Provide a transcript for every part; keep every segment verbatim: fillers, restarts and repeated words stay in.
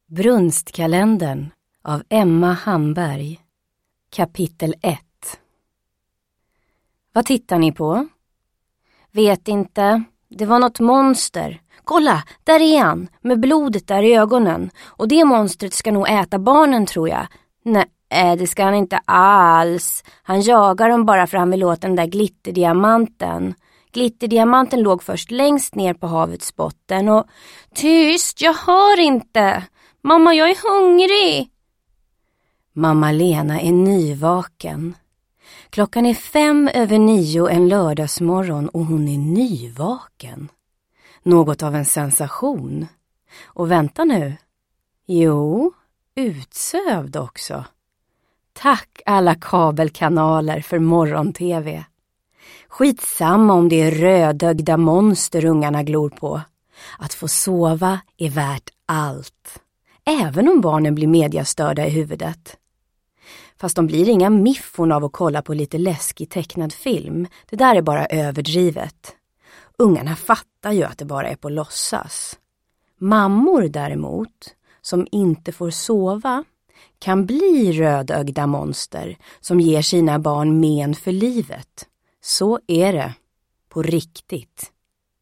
Brunstkalendern av Emma Hamberg. Kapitel ett. Vad tittar ni på? Vet inte. Det var något monster. Kolla, där är han, med blodet där i ögonen. Och det monstret ska nog äta barnen, tror jag. Nej, det ska han inte alls. Han jagar dem bara för han vill åt den där glitterdiamanten. Glitterdiamanten låg först längst ner på havets botten och... Tyst, jag hör inte! Mamma, jag är hungrig! Mamma Lena är nyvaken. Klockan är fem över nio en lördagsmorgon och hon är nyvaken. Något av en sensation. Och vänta nu. Jo, utsövd också. Tack alla kabelkanaler för morgon-tv. Skitsamma om det är rödögda monster ungarna glor på. Att få sova är värt allt. Även om barnen blir mediastörda i huvudet. Fast de blir inga miffon av att kolla på lite läskig tecknad film. Det där är bara överdrivet. Ungarna fattar ju att det bara är på låtsas. Mammor däremot, som inte får sova, kan bli rödögda monster som ger sina barn men för livet. Så är det. På riktigt.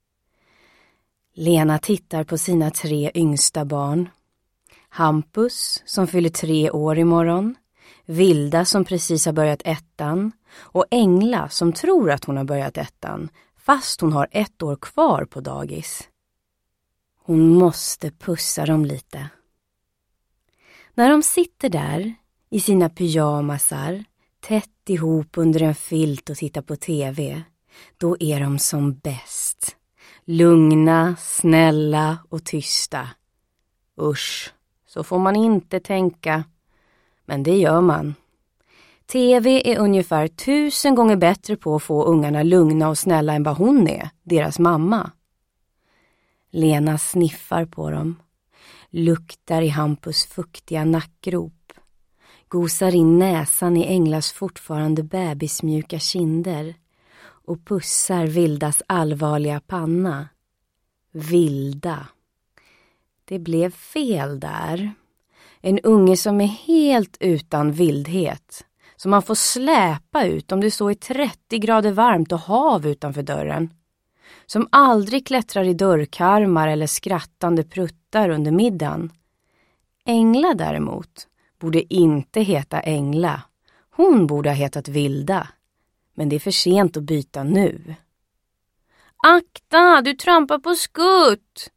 Lena tittar på sina tre yngsta barn. Hampus som fyller tre år imorgon. Vilda som precis har börjat ettan. Och Engla som tror att hon har börjat ettan. Fast hon har ett år kvar på dagis. Hon måste pussa dem lite. När de sitter där i sina pyjamasar, tätt ihop under en filt och tittar på tv, då är de som bäst. Lugna, snälla och tysta. Usch, så får man inte tänka. Men det gör man. Tv är ungefär tusen gånger bättre på att få ungarna lugna och snälla än vad hon är, deras mamma. Lena sniffar på dem. Luktar i Hampus fuktiga nackgrop. Gosar in näsan i Englas fortfarande bebismjuka kinder. Och pussar Vildas allvarliga panna. Vilda. Det blev fel där. En unge som är helt utan vildhet. Som man får släpa ut om det så är trettio grader varmt och hav utanför dörren. Som aldrig klättrar i dörrkarmar eller skrattande pruttar under middagen. Engla däremot borde inte heta Engla. Hon borde ha hetat Vilda. Men det är för sent att byta nu. Akta, du trampar på skutt!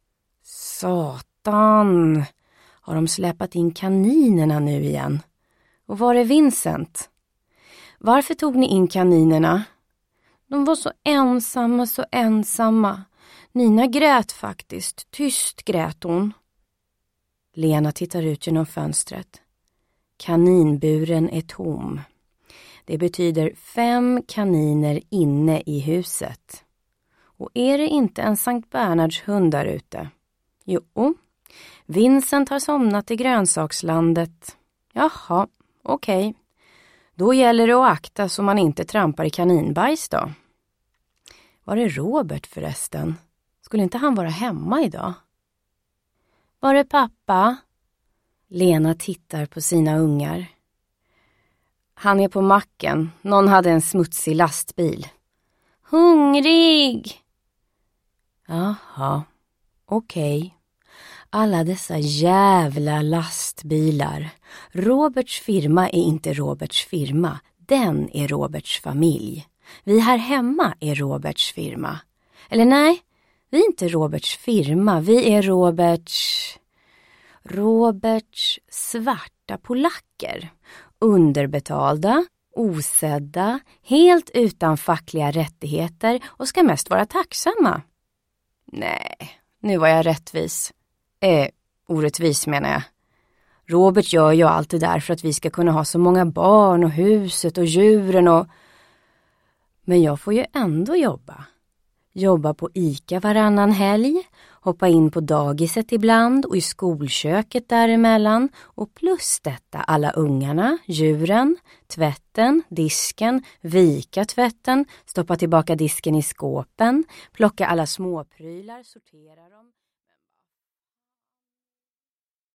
Satan! Har de släpat in kaninerna nu igen? Och var är Vincent? Varför tog ni in kaninerna? De var så ensamma, så ensamma. Nina grät faktiskt. Tyst grät hon. Lena tittar ut genom fönstret. Kaninburen är tom. Det betyder fem kaniner inne i huset. Och är det inte en Sankt Bernards hund där ute? Jo, Vincent har somnat i grönsakslandet. Jaha, okej. Okay. Då gäller det att akta så man inte trampar i kaninbajs då. Var är Robert förresten? Skulle inte han vara hemma idag? Var är pappa? Lena tittar på sina ungar. Han är på macken. Någon hade en smutsig lastbil. Hungrig! Jaha, okej. Okay. Alla dessa jävla lastbilar. Roberts firma är inte Roberts firma. Den är Roberts familj. Vi här hemma är Roberts firma. Eller nej, vi är inte Roberts firma. Vi är Roberts... Roberts svarta polacker. Underbetalda, osedda, helt utan fackliga rättigheter och ska mest vara tacksamma. Nej, nu var jag rättvis. Eh, orättvis menar jag. Robert gör ju allt det där för att vi ska kunna ha så många barn och huset och djuren och... Men jag får ju ändå jobba. Jobba på ICA varannan helg, hoppa in på dagiset ibland och i skolköket däremellan och plus detta alla ungarna, djuren, tvätten, disken, vika tvätten, stoppa tillbaka disken i skåpen, plocka alla småprylar, sortera dem.